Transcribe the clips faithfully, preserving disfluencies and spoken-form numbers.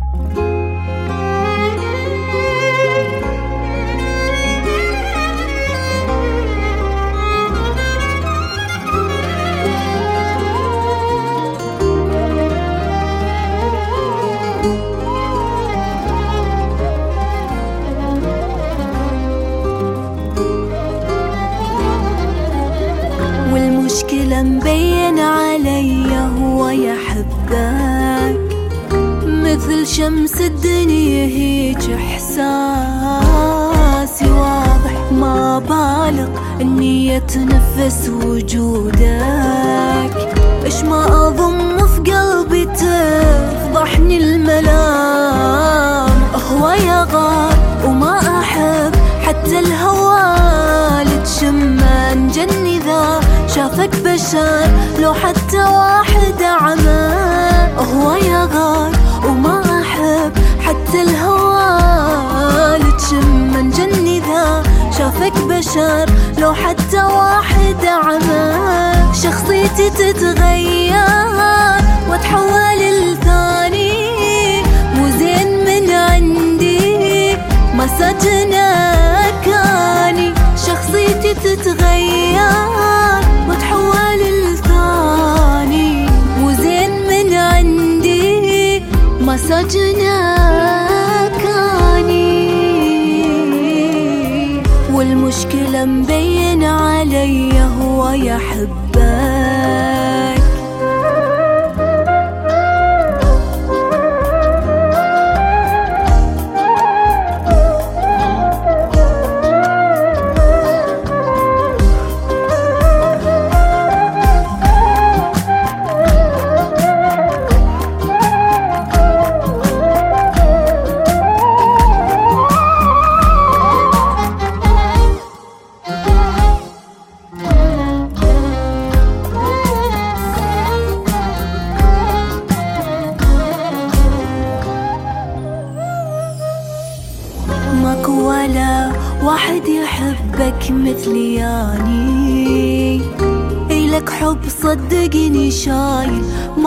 والمشكلة مبين علي هو يحبك مثل شمس الدنيا هيج إحساسي واضح، ما بالغ إني أتنفس وجودك. إيش ما أضم في قلبي تفضحني الملام، هو يغار وما أحب حتى الهوى لتشمه نجني ذا شافك بشر لو حتى واحد عمى. هو يغار وما أحب حتى الهوى لتشمه نجني ذا شافك بشر لو حتى واحد عمى. شخصيتي تتغير واتحول لثاني، مو زين من عندي ما سجنا كاني. شخصيتي تتغير واتحول لثاني، مو زين من عندي ما سجنا كاني. والمشكلة مبين علي هو يحبك. ماكو ولا واحد يحبك مثلي يعني، إلك حب صدقني شايل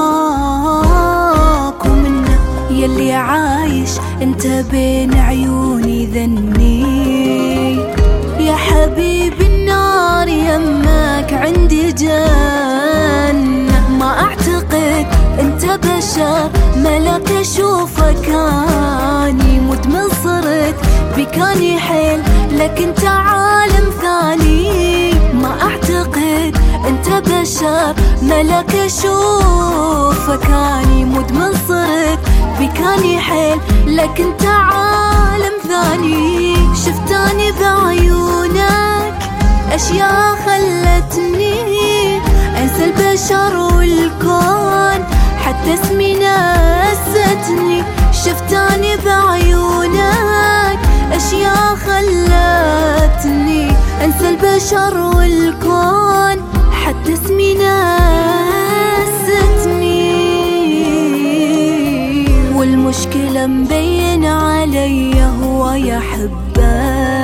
ماكو منه. يلي عايش انت بين عيوني ذني، يا حبيبي النار يمك عندي جنة. ما اعتقد انت بشر ملك اشوفك اني مدمن صرت بكاني حيل لك انت عالم ثاني. ما اعتقد انت بشر ملك اشوفك اني مدمن صرت بكاني حيل لك انت عالم ثاني. شفتاني بعيونك اشياء خلتني انسى البشر والكون، حتى اسمي نستني. شفتاني بعيونك اشياء خلتني انسى البشر والكون، حتى اسمي نستني. والمشكلة مبين علي هو يحبك.